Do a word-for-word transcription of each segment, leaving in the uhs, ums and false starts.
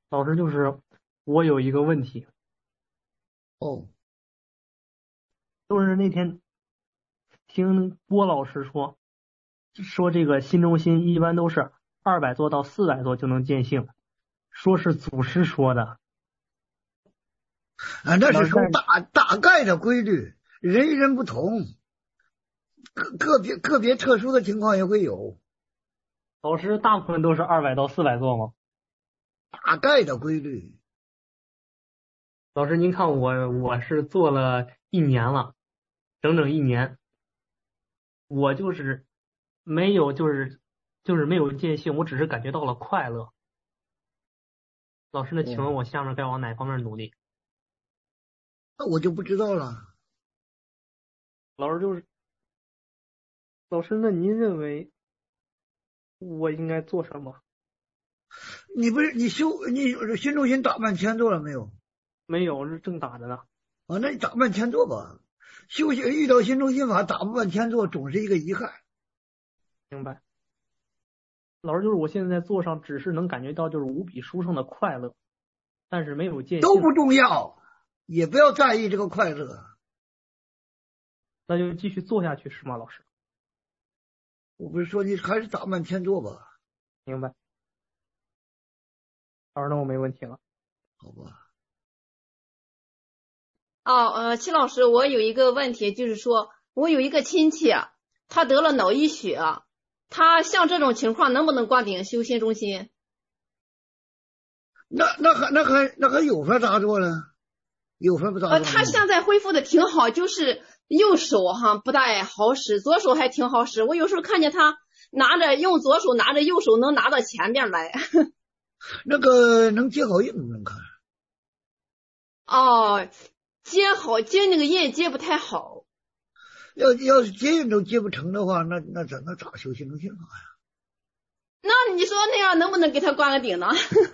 老师，就是我有一个问题， 哦， 就是那天听郭老师说，说这个新中心一般都是二百座到四百座就能见性，说是祖师说的。 啊，那是老师，但说大大概的规律，人与人不同，个个别个别特殊的情况也会有老师大部分都是二百到四百座吗？ 大概的规律。 老师，您看我我是做了一年了，整整一年，我就是没有就是就是没有见性，我只是感觉到了快乐。老师，那请问哦， 我下面该往哪方面努力？ 那我就不知道了。 老师就是老师，那您认为我应该做什么？ 你不是你修你新中心打半天做了没有？ 没有，是正打着呢。 啊，那你打半天做吧。修行遇到新中心法打不半天做，总是一个遗憾。 明白。老师，就是我现在在做上，只是能感觉到就是无比殊胜的快乐，但是没有见性， 都不重要，也不要在意这个快乐。 那就继续做下去是吗？老师， 我不是说你还是打半天做吧？ 明白。老师，那我没问题了。 好吧。 哦，呃，戚老师，我有一个问题，就是说我有一个亲戚，他得了脑溢血，他像这种情况能不能挂顶修心中心？ 那那还那还那还有法咋做呢？有法不咋做呃， 呢？ 他现在恢复的挺好，就是右手哈不大好使，左手还挺好使。我有时候看见他拿着用左手拿着右手能拿到前边来。 那个能接好印能看。 哦，接好接那个印接不太好。 要要是接印都接不成的话，那那咱那咋修心中心法呀？ 那你说那样能不能给他挂个顶呢？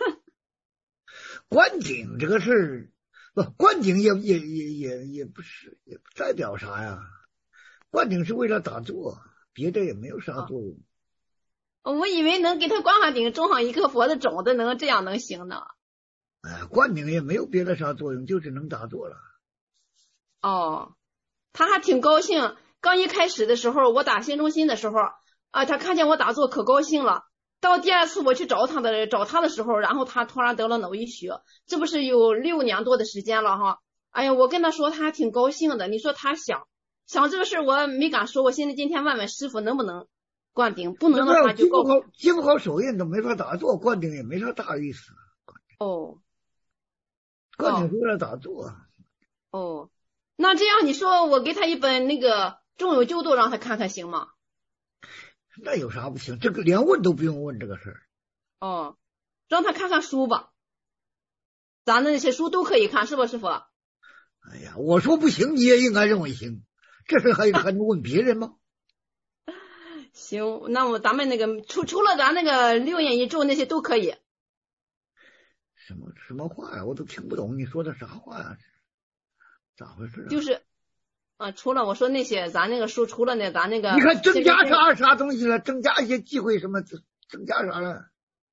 灌顶这个事儿，不灌顶也也也也也不是也不代表啥呀。灌顶是为了打坐，别的也没有啥作用。 我以为能给他挂上顶，种上一颗佛的种子，能这样能行呢。 哎，灌顶也没有别的啥作用，就是能打坐了。 哦，他还挺高兴。刚一开始的时候，我打新中心的时候啊，他看见我打坐可高兴了。到第二次我去找他的找他的时候，然后他突然得了脑溢血，这不是有六年多的时间了哈。哎呀，我跟他说他还挺高兴的。你说他想想这个事我没敢说，我现在今天问问师傅能不能灌顶，不能的话就告诉。 接不好接不好手印都没法打坐，灌顶也没啥大意思。 哦灌顶是为了打坐。 哦，那这样你说我给他一本那个中有救度让他看看行吗？ 那有啥不行？这个连问都不用问这个事儿。 哦，让他看看书吧，咱的那些书都可以看，是不师傅？ 哎呀，我说不行，你也应该认为行，这事还还能问别人吗？ 行，那么咱们那个除除了咱那个六眼一咒那些都可以。 什么什么话呀？我都听不懂你说的啥话呀？咋回事啊？ 就是啊，除了我说那些，咱那个书除了那咱那个， 你看增加啥啥东西了？增加一些忌讳什么？增加啥了？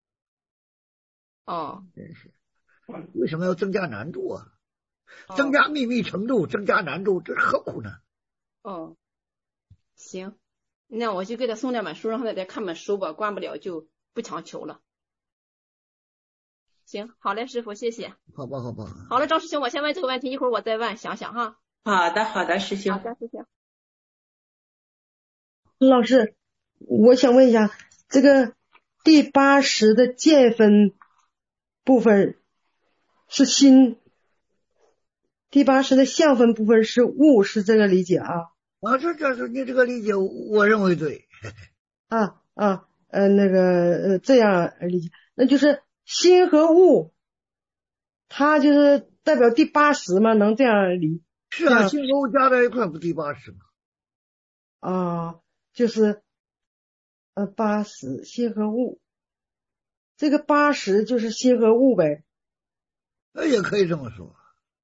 哦， 真是，为什么要增加难度啊？ 哦增加秘密程度，增加难度，这何苦呢？ 哦，行，那我就给他送两本书，让他再看本书吧，关不了就不强求了。行，好嘞，师傅，谢谢。 好吧，好吧。 好了，张师兄，我先问这个问题，一会儿我再问，想想哈。 好的，好的，师兄。 好的，师兄。 老师，我想问一下，这个第八识的见分部分是心，第八识的相分部分是物，是这个理解啊？ 啊，这这是你这个理解，我认为对。 啊啊呃那个呃这样理解，那就是心和物，它就是代表第八识吗？能这样理？ 是啊，心和物加在一块不第八识吗？ 啊，就是呃八识心和物，这个八识就是心和物呗。 那也可以这么说。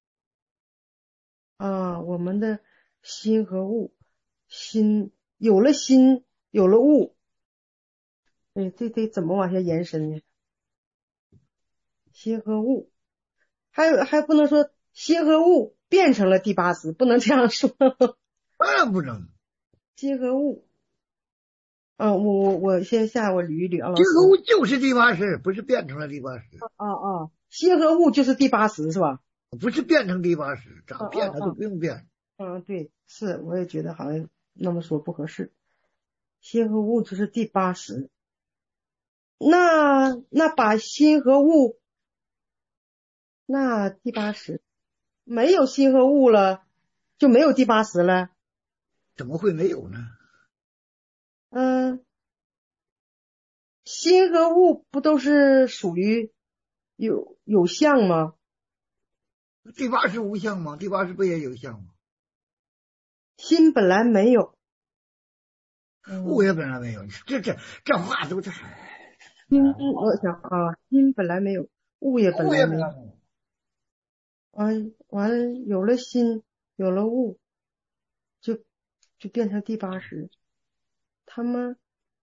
啊，我们的心和物，心有了心，有了物，哎，这得怎么往下延伸呢？ 心和物，还有还不能说心和物变成了第八识，不能这样说。 当然不能。 心和物，嗯，我我我先下我捋一捋啊，老师。 心和物就是第八识，不是变成了第八识。 啊啊，心和物就是第八识是吧？ 不是变成第八识，咋变它都不用变。 嗯，对，是，我也觉得好像那么说不合适。心和物就是第八识，那那把心和物，那第八识没有心和物了，就没有第八识了。 怎么会没有呢？ 嗯，心和物不都是属于有有相吗？ 第八识无相吗？第八识不也有相吗？ 心本来没有， 物也本来没有，这这这话都这。 心，我想啊，心本来没有，物也本来没有。完完了，有了心，有了物，就就变成第八识。他们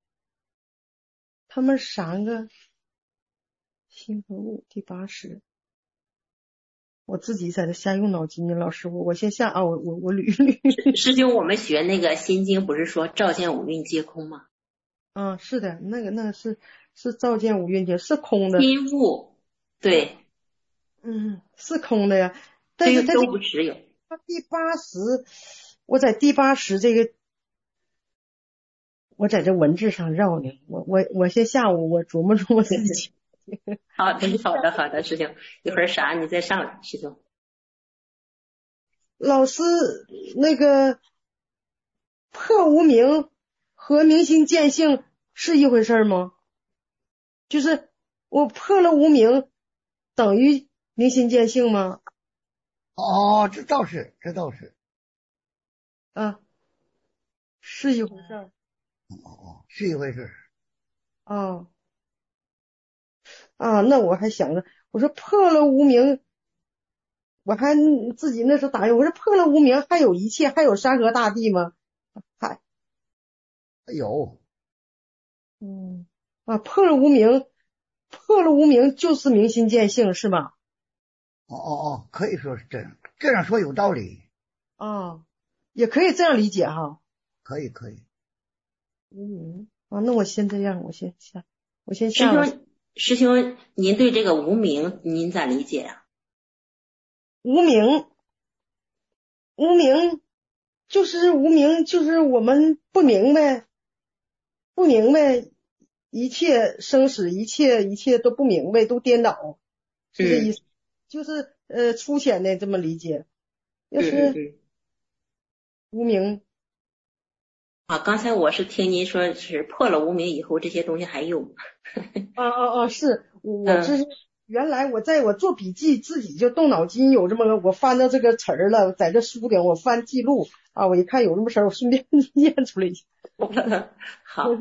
他们三个心和物第八识，我自己在这瞎用脑筋呢，老师，我我先下啊，我我我捋一捋。 师兄，我们学那个心经不是说照见五蕴皆空吗？ 啊，是的，那个那个是是照见五蕴皆是空的。 心物，对， 嗯，是空的呀，但是它都不持有。 它第八识，我在第八识这个，我在这文字上绕呢，我我我先下午我琢磨琢磨自己。 好的，好的，好的，师兄，一会儿啥你再上来，师兄。 老师，那个破无明和明心见性是一回事吗？就是我破了无明，等于明心见性吗？ 哦，这倒是，这倒是。 啊，是一回事儿。 哦哦，是一回事。 哦。啊，那我还想着，我说破了无明，我还自己那时候打印，我说破了无明，还有一切，还有山河大地吗？还有。 嗯啊，破了无明，破了无明就是明心见性，是吧？ 哦哦哦，可以说是这样，这样说有道理。 啊，也可以这样理解哈。 可以可以。 嗯啊，那我先这样，我先下，我先下。 师兄，师兄，您对这个无明您咋理解啊？ 无明，无明就是无明，就是我们不明白，不明白一切生死，一切一切都不明白，都颠倒，是这意思。嗯、就是呃粗浅的这么理解。要是无明啊，刚才我是听您说是破了无明以后，这些东西还有。 啊啊啊！是我这是。嗯原来我在我做笔记，自己就动脑筋，有这么个我翻到这个词儿了，在这书顶我翻记录啊，我一看有这么事儿，我顺便念出来一下。 好，好。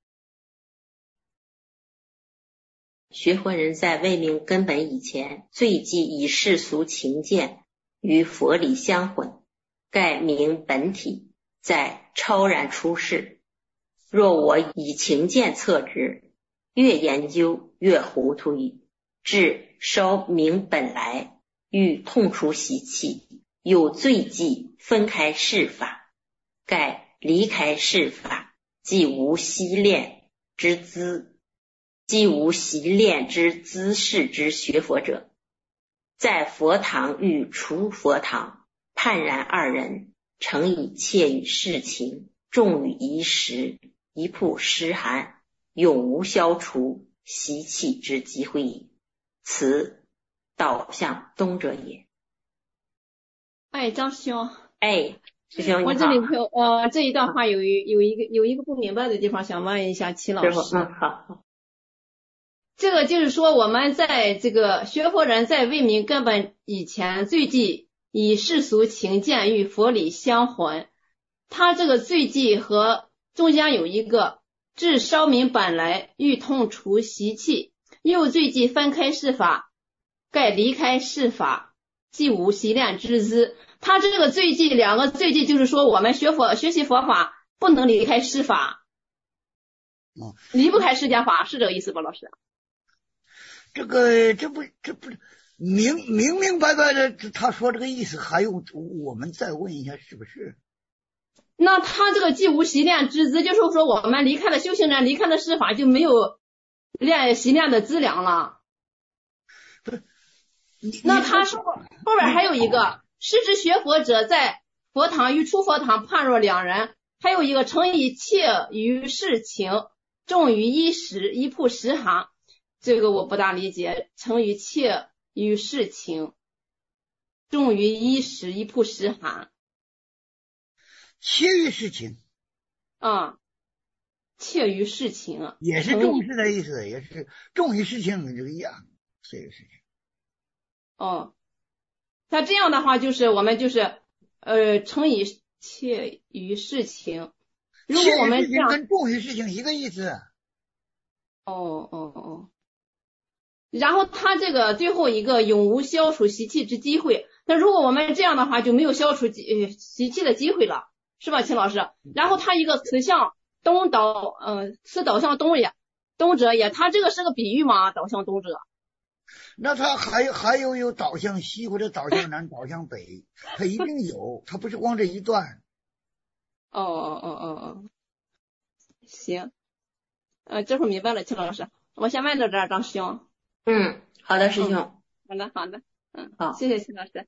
学佛人在未明根本以前，最忌以世俗情见与佛理相混，盖明本体，在超然出世。若我以情见测之，越研究越糊涂矣。至稍明本来，欲痛除习气，有罪忌分开事法，盖离开事法，即无习练之资，即无习练之姿势之学佛者，在佛堂与除佛堂，判然二人，诚以切与事情，重于一时，一曝湿寒，永无消除习气之机会矣。此导向东者也。 哎，张师兄， 哎，师兄你好。 我这里头呃这一段话有一有一个有一个不明白的地方，想问一下齐老师。 嗯，好好。 这个就是说，我们在这个学佛人在未明根本以前，最忌以世俗情见与佛理相混。他这个最忌和中间有一个至稍明本来，欲痛除习气。又最忌分开事法，盖离开事法，即无习练之资。他这个最忌两个最忌就是说，我们学佛学习佛法不能离开事法，离不开释迦法，是这个意思吧，老师？ 这个这不这不明明明白白的，他说这个意思，还用我们再问一下是不是？ 那他这个既无习练之资，就是说我们离开了修行人，离开了师法，就没有练习练的资粮了。那他说后边还有一个，师之学佛者，在佛堂与出佛堂判若两人。还有一个诚以切于事情，重于衣食，一铺十行。这个我不大理解，诚于切于事情，重于衣食，一铺十行。 切于事情， 啊，切于事情也是重视的意思，也是重于事情这个一样，切于事情。 哦，那这样的话就是我们就是呃诚以切于事情。如果我们这样跟重于事情一个意思。 哦哦哦。然后他这个最后一个永无消除习气之机会，那如果我们这样的话就没有消除呃习气的机会了，是吧，秦老师？然后他一个此向东导，嗯、呃，此导向东也，东者也，他这个是个比喻吗？导向东者？ 那他还还有有导向西或者导向南、导向北，他一定有，他不是光这一段。 哦哦哦哦哦，行，呃，这会儿明白了，秦老师，我先问到这儿，张师兄。 嗯，好的，师兄。 嗯、好的，好的，嗯， 好， 谢谢秦老师。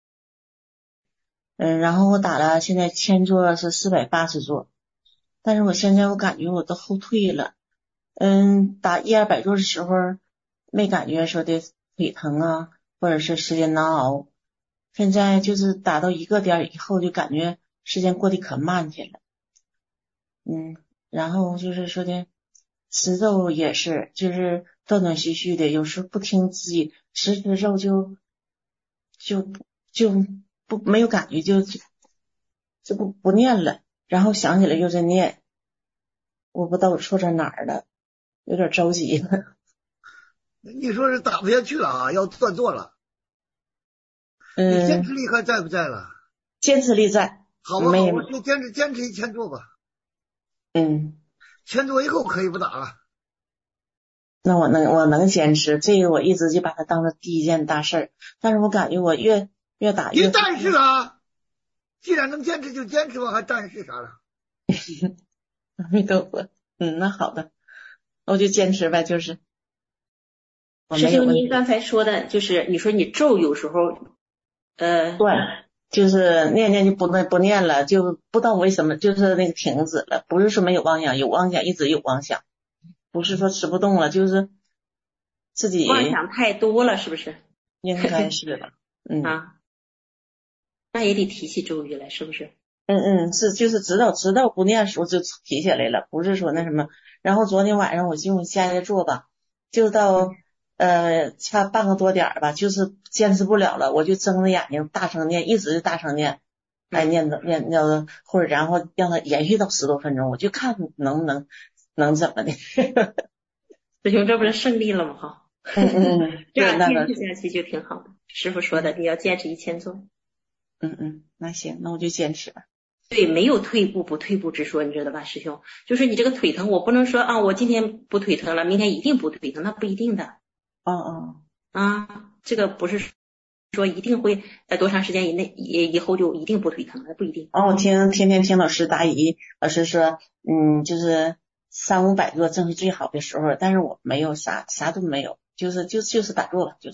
嗯，然后我打了，现在千座是四百八十座，但是我现在我感觉我都后退了。嗯，打一二百座的时候没感觉说的腿疼啊，或者是时间难熬。现在就是打到一个点以后，就感觉时间过得可慢去了。嗯，然后就是说的吃肉也是，就是断断续续的，有时候不听自己吃吃肉就就就不没有感觉，就就就不不念了，然后想起来又在念，我不知道我错在哪儿了，有点着急了。 你说是打不下去了啊，要断座了。 嗯， 你坚持力还在不在了？ 坚持力在。 好吧，好，我就坚持坚持一千座吧。 嗯， 千座以后可以不打了。 那我能我能坚持，这个我一直就把它当成第一件大事儿，但是我感觉我越越打越。 你但是啊，既然能坚持就坚持吧，还但是啥了？ 阿弥陀佛，嗯，那好的，我就坚持呗，就是。 师兄，您刚才说的就是你说你咒有时候呃对，就是念念就不念不念了，就不知道为什么就是那个停止了，不是说没有妄想，有妄想一直有妄想，不是说吃不动了，就是自己妄想太多了，是不是？ 应该是的，嗯啊，那也得提起咒语来，是不是？ 嗯嗯，是就是知道知道不念的时候就提起来了，不是说那什么。然后昨天晚上我就下来做吧，就到呃差半个多点吧，就是坚持不了了，我就睁着眼睛大声念，一直就大声念，还念到念到或者然后让它延续到十多分钟，我就看能不能能怎么的。 师兄，这不是胜利了吗？哈， 嗯嗯， 这样坚持下去就挺好的。师傅说的，你要坚持一千座。 嗯嗯，那行，那我就坚持吧。 对，没有退步不退步之说，你知道吧，师兄？就是你这个腿疼，我不能说啊，我今天不腿疼了，明天一定不腿疼，那不一定的。 哦哦， 啊，这个不是说一定会在多长时间以内以以后就一定不腿疼了，不一定。 哦，我听天天听老师答疑，老师说，嗯，就是三五百座正是最好的时候，但是我没有啥啥都没有，就是就就是打坐吧，就是。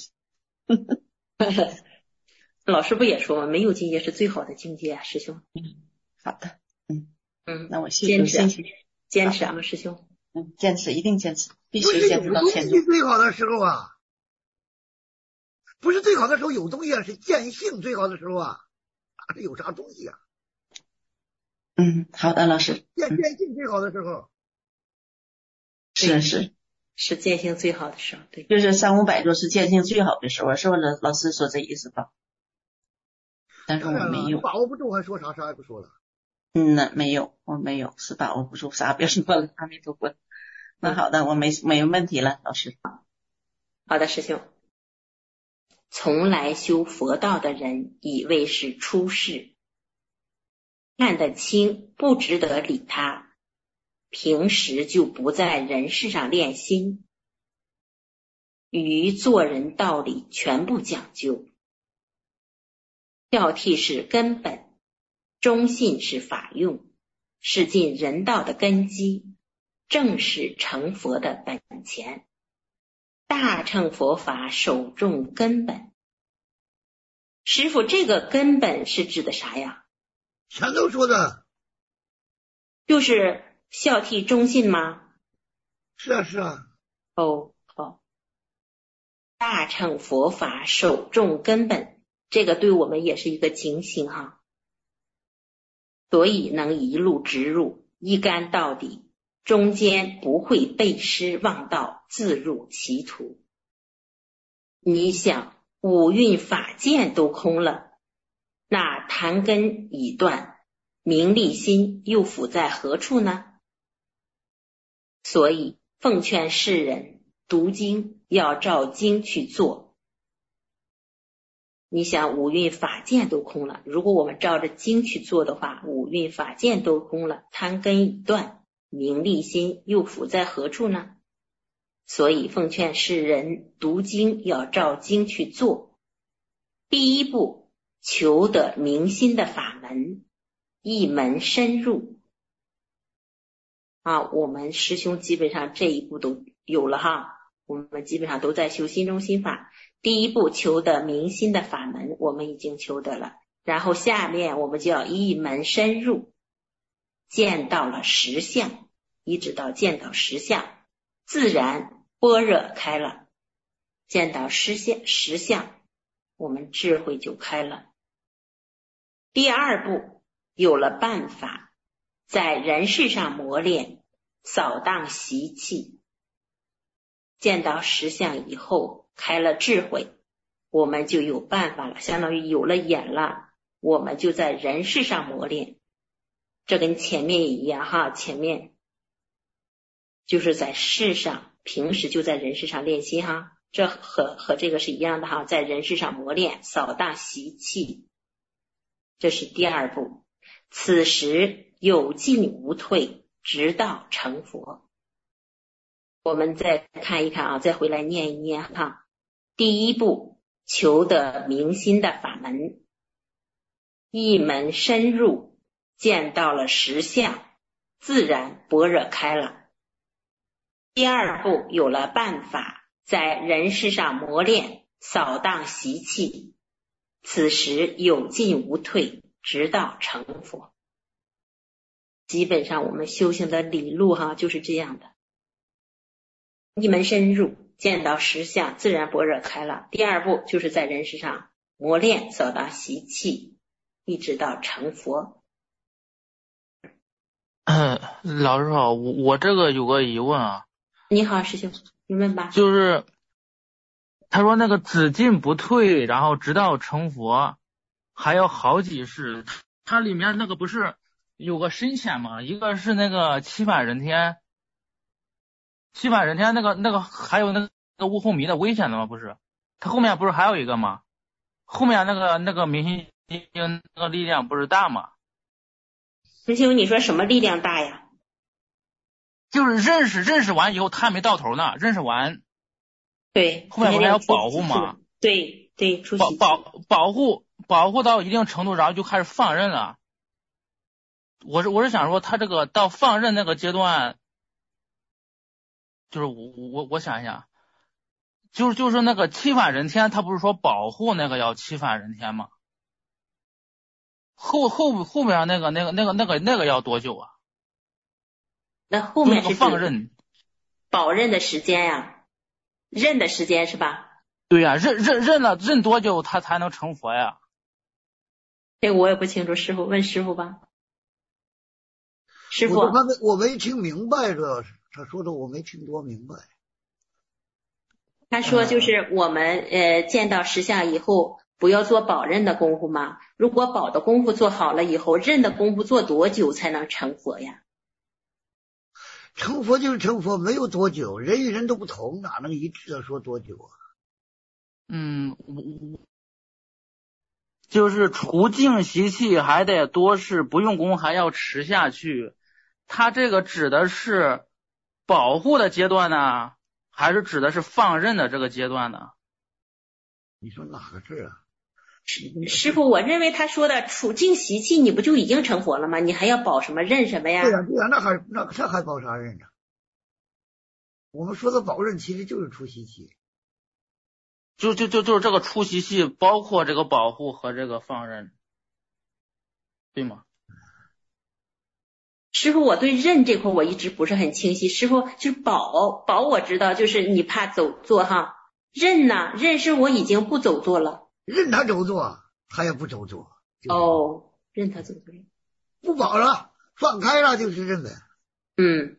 老师不也说吗？没有境界是最好的境界啊，师兄。 嗯，好的，嗯嗯， 那我坚持， 谢坚持啊，师兄。 嗯，坚持，一定坚持，必须坚持到千座。 不是最好的时候啊，不是最好的时候有东西啊，是见性最好的时候啊，哪是有啥东西啊？ 嗯，好的，老师。 见见性最好的时候。 是是。 是见性最好的时候，对， 就是三五百座是见性最好的时候，是不是老老师说这意思吧？但是我没有把握不住，还说啥啥也不说了。 嗯呐，没有，我没有，是把握不住，啥别说了，阿弥陀佛。那好的，我没没问题了，老师。 好的，师兄。从来修佛道的人以为是出世，看得清，不值得理他。平时就不在人世上练心， 与做人道理全部讲究。挑剔是根本，忠信是法用，是尽人道的根基，正是成佛的本钱。大乘佛法首重根本。师父，这个根本是指的啥呀？ 前头说的， 就是孝悌忠信吗？ 是啊是啊。 哦，好。大乘佛法首重根本，这个对我们也是一个警醒哈。所以能一路直入，一干到底，中间不会背失忘道，自入歧途。你想，五蕴法界都空了，那谈根已断，名利心又附在何处呢？所以奉劝世人读经要照经去做。你想，五蕴法界都空了，如果我们照着经去做的话，五蕴法界都空了，贪根已断，名利心又附在何处呢？所以奉劝世人读经要照经去做。第一步，求得明心的法门，一门深入。啊，我们师兄基本上这一步都有了哈，我们基本上都在修心中心法。第一步求得明心的法门，我们已经求得了，然后下面我们就要一门深入，见到了实相，一直到见到实相，自然般若开了，见到实相实相，我们智慧就开了。第二步，有了办法，在人世上磨练，扫荡习气，见到实相以后，开了智慧，我们就有办法了，相当于有了眼了，我们就在人世上磨练。这跟前面一样哈，前面就是在世上，平时就在人世上练心哈，这和和这个是一样的哈，在人世上磨练，扫荡习气，这是第二步。此时有进无退，直到成佛。我们再看一看啊，再回来念一念哈。第一步，求得明心的法门，一门深入，见到了实相，自然般若开了。第二步，有了办法，在人世上磨练，扫荡习气，此时有进无退，直到成佛。基本上我们修行的理路哈就是这样的，一门深入，见到实相，自然般若开了。第二步就是在人世上磨练，扫荡习气，一直到成佛。 嗯，老师好，我我这个有个疑问啊。 你好，师兄，你问吧。 就是他说那个只进不退，然后直到成佛，还有好几世，它里面那个不是有个深浅吗？一个是那个七返人天，七返人天那个那个还有那个悟后迷的危险的吗？不是，他后面不是还有一个吗？后面那个那个明心经那个力量不是大吗？ 师兄，你说什么力量大呀？ 就是认识认识完以后，他还没到头呢，认识完， 对， 后面不还要保护吗？ 对对，出保保保护保护到一定程度，然后就开始放任了。我是我是想说，他这个到放任那个阶段，就是我我我想一想，就是就是那个七返人天，他不是说保护那个要七返人天吗？后后后面那个那个那个那个那个要多久啊？ 那后面是放任保任的时间呀，任的时间是吧？ 对呀、啊，任任任了任多久他才能成佛呀？ 这我也不清楚，师傅问师傅吧。师傅， 我没我没听明白，主要是他说的我没听多明白。 他说就是我们呃见到实相以后，不要做保任的功夫吗？如果保的功夫做好了以后，任的功夫做多久才能成佛呀？ 成佛就是成佛，没有多久，人与人都不同，哪能一致的说多久啊？ 嗯，我就是除净习气还得多事，不用功还要持下去。他这个指的是保护的阶段呢， 还是指的是放任的这个阶段呢？ 你说哪个字啊？ 师傅，我认为他说的处境习气，你不就已经成佛了吗？你还要保什么任什么呀？ 对呀、啊、对呀、啊，那还那这还保啥任呢？我们说的保任其实就是出习气， 就就就就是这个出习气，包括这个保护和这个放任，对吗？ 师傅，我对任这块我一直不是很清晰。师傅，就是保保我知道，就是你怕走错哈。任呢？任是我已经不走错了。 任他走错，他也不走错。 哦，任他走错， 不保了，放开了就是任呗。 嗯。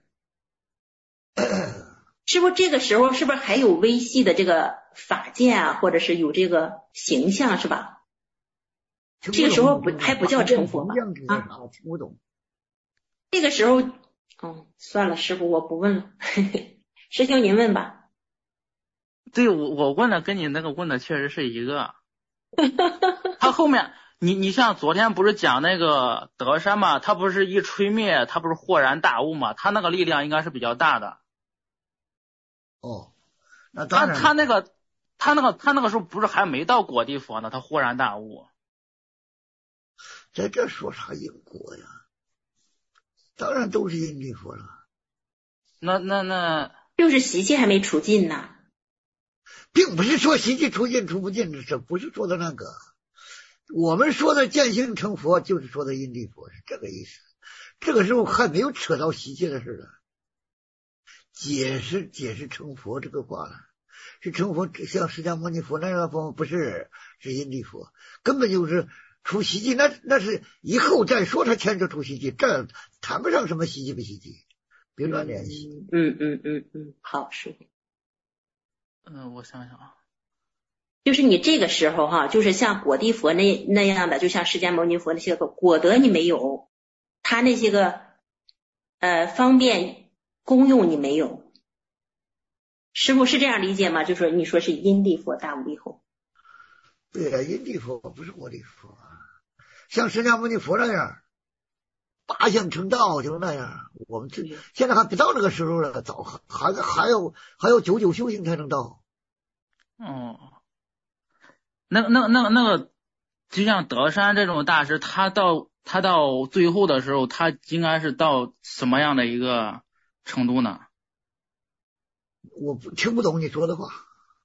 师傅，这个时候是不是还有微细的这个法界啊，或者是有这个形象是吧？这个时候不还不叫成佛吧？啊， 听不懂。 这个时候，哦，算了，师傅，我不问了。师兄您问吧。 对，我我问的跟你那个问的确实是一个。他后面，你你像昨天不是讲那个德山嘛，他不是一吹灭，他不是豁然大悟嘛，他那个力量应该是比较大的。 哦，那当然。 他他那个他那个他那个时候不是还没到果地佛呢，他豁然大悟。 在这说啥因果呀？当然都是因地佛了。 那那那就是习气还没除尽呢。 并不是说习气除尽除不尽，这不是说的那个。我们说的见性成佛，就是说的因地佛，是这个意思。这个时候还没有扯到习气的事了。解释解释成佛这个话了，是成佛像释迦牟尼佛那样的佛，不是，是因地佛，根本就是除习气，那那是以后再说他牵扯出习气，这谈不上什么习气不习气，别乱联系。 嗯嗯嗯嗯，好，是。 嗯，我想想啊， 就是你这个时候哈，就是像果地佛那那样的，就像释迦牟尼佛那些个果德你没有，他那些个呃方便功用你没有。师父是这样理解吗？就说你说是因地佛大无以后。 对呀，因地佛不是果地佛，像释迦牟尼佛那样八相成道就那样，我们这现在还不到那个时候了，早还还还要还要九九修行才能到。 哦，那那那那个，就像德山这种大师，他到他到最后的时候，他应该是到什么样的一个程度呢？ 我不听不懂你说的话。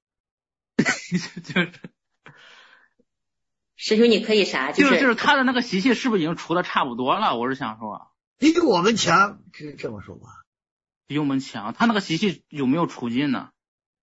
就是师兄，你可以啥？ 就是就是他的那个习气是不是已经除的差不多了？我是想说， 比我们强，是这么说吧？ 比我们强，他那个习气有没有除尽呢？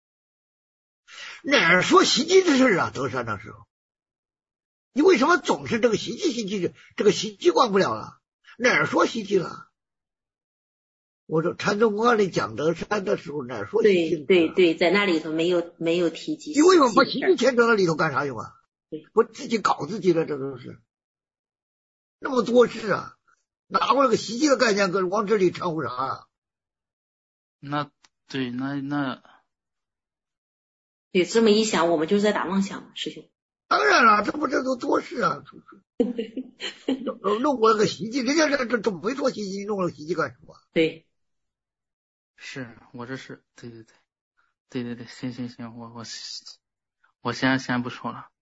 哪儿说习气的事啊？德山那时候，你为什么总是这个习气习气？这个习气惯不了了？哪儿说习气了？我说禅宗公案里讲德山的时候，哪儿说习气了？ 对对对，在那里头没有没有提及。 你为什么把习气牵扯到里头干啥用啊？ 对， 我自己搞自己了，这都是那么多事啊，拿过来个习气的概念，跟往这里掺和啥啊？ 那对，那那对，这么一想，我们就是在打妄想嘛，师兄。 当然了，这不这都多事啊，弄弄过来个习气，人家这这这没说习气，弄了习气干什么？ 对， 是我这是对对对对对对，行行行，我我我先先不说了。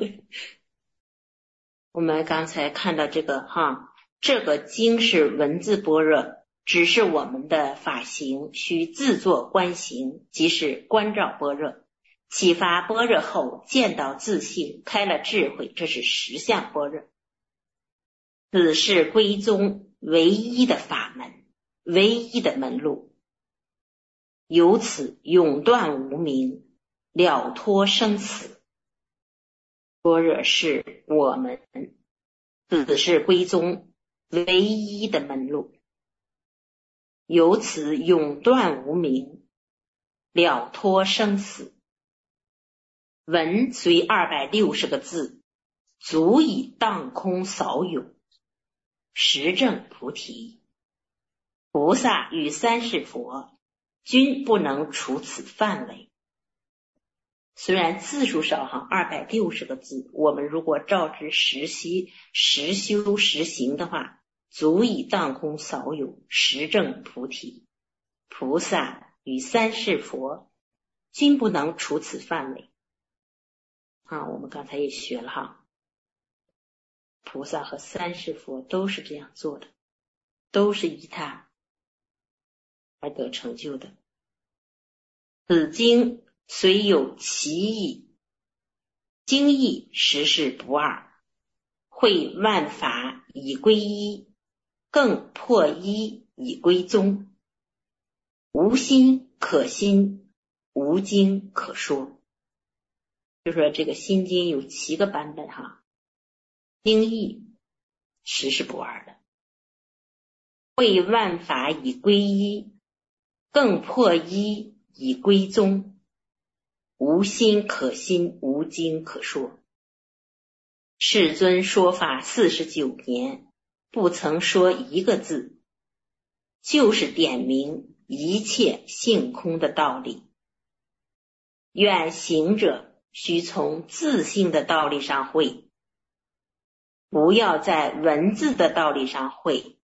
我们刚才看到这个哈，这个经是文字般若，只是我们的法行，需自作观行，即是观照般若。启发般若后，见到自性，开了智慧，这是实相般若。此是归宗唯一的法门，唯一的门路。由此永断无明，了脱生死。般若是我们此是归宗唯一的门路，由此永断无明，了脱生死。文虽二百六十个字，足以荡空扫有，实证菩提。菩萨与三世佛均不能除此范围。虽然字数少哈，二百六十个字，我们如果照之实习、实修、实行的话，足以荡空扫有，实证菩提。菩萨与三世佛均不能除此范围。啊，我们刚才也学了哈，菩萨和三世佛都是这样做的，都是依他而得成就的。此经虽有其意，经义实是不二，会万法以归一，更破一以归宗，无心可心，无经可说。就说这个心经有七个版本哈，经义实是不二的，会万法以归一，更破一以归宗，无心可心，无经可说。世尊说法四十九年，不曾说一个字，就是点明一切性空的道理。愿行者须从自性的道理上会，不要在文字的道理上会。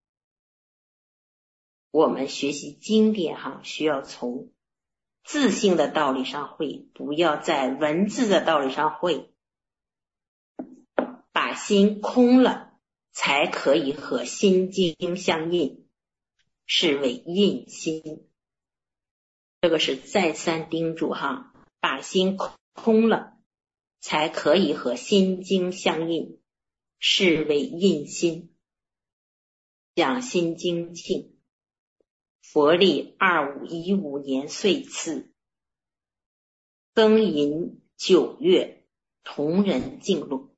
我们学习经典哈，需要从自性的道理上会，不要在文字的道理上会。把心空了，才可以和心经相应，是为印心。这个是再三叮嘱哈，把心空了，才可以和心经相应，是为印心。讲心经庆，佛历二五一五年岁次，庚寅九月，同人进入。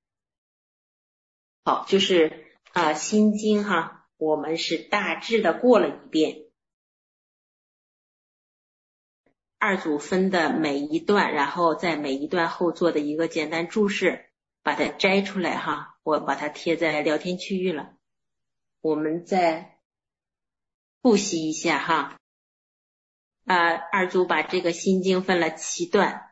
好，就是啊、呃，心经哈，我们是大致的过了一遍。二组分的每一段，然后在每一段后做的一个简单注释，把它摘出来哈，我把它贴在聊天区域了。我们再复习一下哈。啊、呃，二组把这个心经分了七段。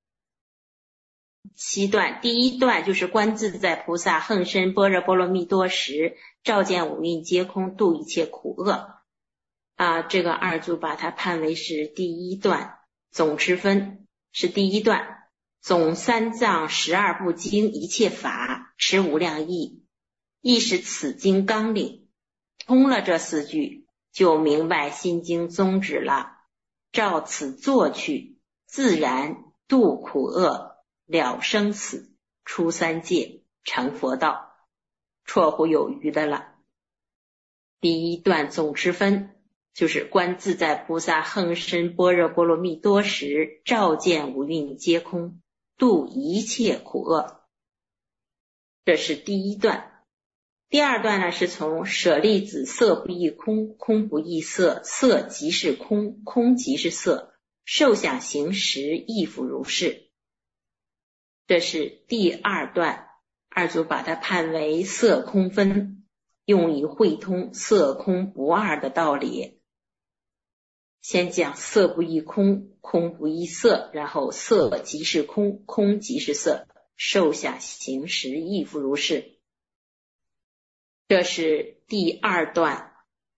七段，第一段就是观自在菩萨横身般若波罗蜜多时，照见五蕴皆空，度一切苦厄。啊，这个二组把它判为是第一段，总持分是第一段，总三藏十二部经一切法持无量义，亦是此经纲领。通了这四句，就明白心经宗旨了。照此做去，自然度苦厄，了生死，出三界，成佛道，绰弧有余的了。第一段总持分就是观自在菩萨横身般若波罗蜜多时，照见五蕴皆空，度一切苦厄，这是第一段。第二段呢，是从舍利子，色不异空，空不异色，色即是空，空即是色，受想行识亦复如是。这是第二段，二组把它判为色空分，用以会通色空不二的道理。先讲色不异空，空不异色，然后色即是空，空即是色，受想行识亦复如是。这是第二段，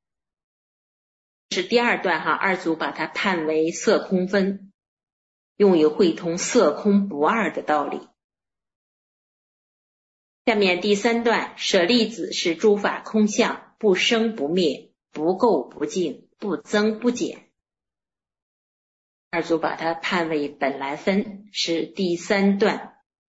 是第二段哈，二组把它判为色空分，用以会通色空不二的道理。下面第三段，舍利子是诸法空相，不生不灭，不垢不净，不增不减。二组把它判为本来分，是第三段。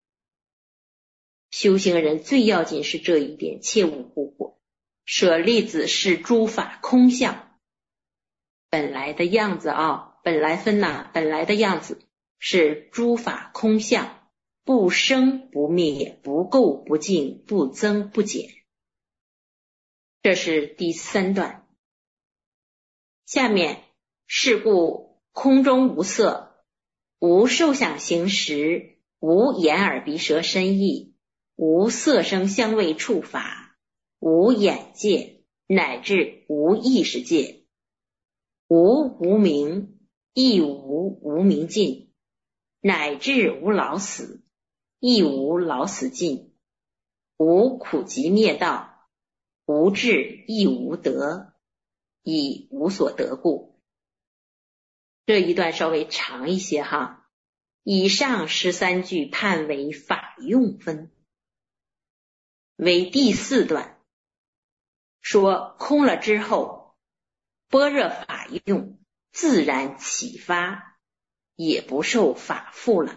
修行人最要紧是这一点，切勿忽过。舍利子是诸法空相，本来的样子啊，本来分呐、啊，本来的样子是诸法空相，不生不灭，不垢不净，不增不减。这是第三段。下面是故空中无色，无受想行识，无眼耳鼻舌身意，无色声香味触法，无眼界，乃至无意识界，无无明，亦无无明尽，乃至无老死，亦无老死尽，无苦集灭道，无智亦无得，以无所得故。 这一段稍微长一些哈。以上十三句判为法用分，为第四段，说空了之后，般若法用自然启发，也不受法缚了。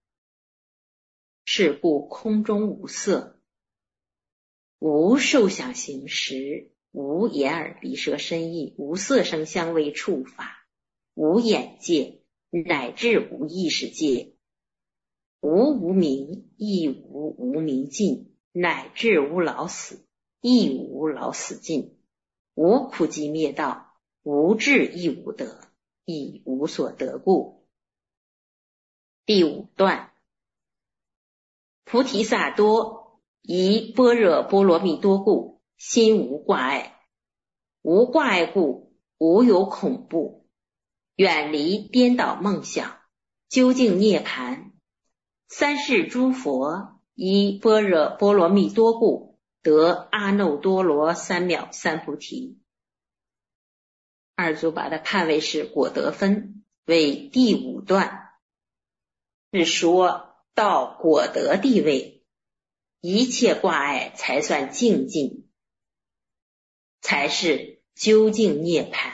是故空中无色，无受想行识，无眼耳鼻舌身意，无色声香味触法，无眼界，乃至无意识界，无无明，亦无无明尽，乃至无老死，亦无老死尽，无苦集灭道，无智亦无得，亦无所得故。第五段，菩提萨埵以般若波罗蜜多故，心无挂碍，无挂碍故，无有恐怖，远离颠倒梦想，究竟涅槃。三世诸佛以般若波罗蜜多故，得阿耨多罗三藐三菩提。二祖把它判为是果德分，为第五段，是说到果德地位，一切挂碍才算净尽，才是究竟涅槃，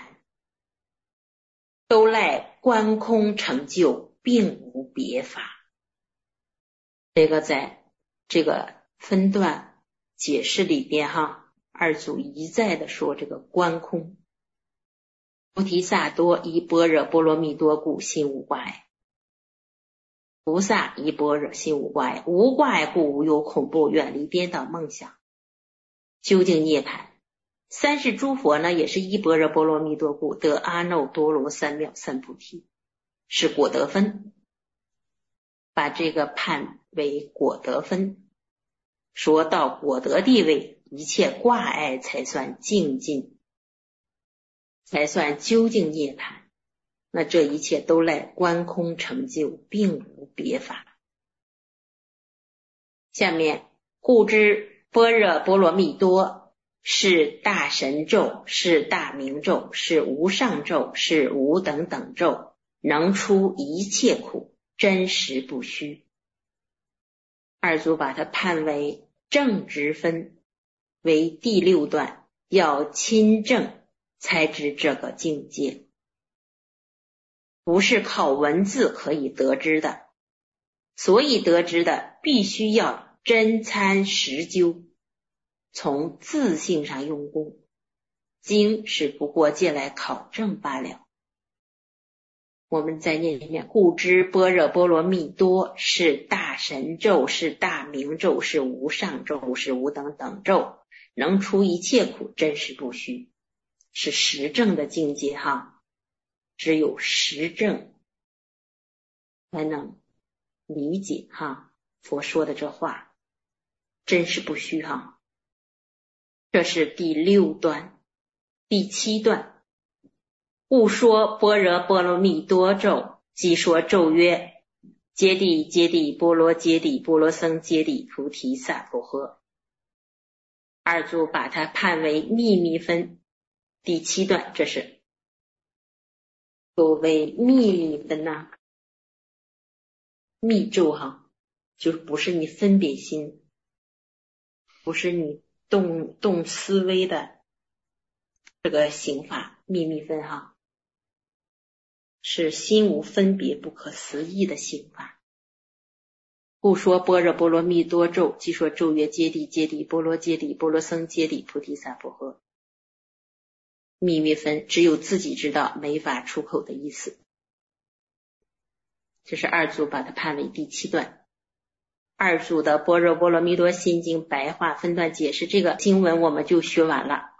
都赖观空成就，并无别法。这个在这个分段解释里边哈，二祖一再的说这个观空。菩提萨埵以般若波罗蜜多故，心无挂碍。菩萨以般若心无挂碍，无挂碍故，无有恐怖，远离颠倒梦想，究竟涅槃。三世诸佛呢，也是依般若波罗蜜多故，得阿耨多罗三藐三菩提，是果德分。把这个判为果德分，说到果德地位，一切挂碍才算净尽，才算究竟涅槃。那这一切都赖观空成就，并无别法。下面故知般若波罗蜜多是大神咒，是大明咒，是无上咒，是无等等咒，能出一切苦，真实不虚。二祖把它判为正直分，为第六段，要亲证才知这个境界，不是靠文字可以得知的，所以得知的必须要真参实究，从自性上用功，经是不过借来考证罢了。我们再念一遍，故知般若波罗蜜多是大神咒，是大明咒，是无上咒，是无等等咒，能出一切苦，真实不虚，是实证的境界哈。只有实证才能理解哈佛说的这话，真实不虚哈。这是第六段。第七段，故说般若波罗蜜多咒，即说咒曰：揭谛揭谛波罗揭谛波罗僧揭谛菩提萨婆诃。二祖把它判为秘密分。第七段，这是所谓秘密分呐、啊，密咒哈，就是不是你分别心，不是你动动思维的这个行法，秘密分哈，是心无分别不可思议的行法。故说般若波罗蜜多咒，即说咒曰：揭谛揭谛波罗揭谛波罗僧揭谛菩提萨婆诃。秘密分只有自己知道，没法出口的意思。这是二祖把它判为第七段。二祖的般若波罗蜜多心经白话分段解释，这个经文我们就学完了。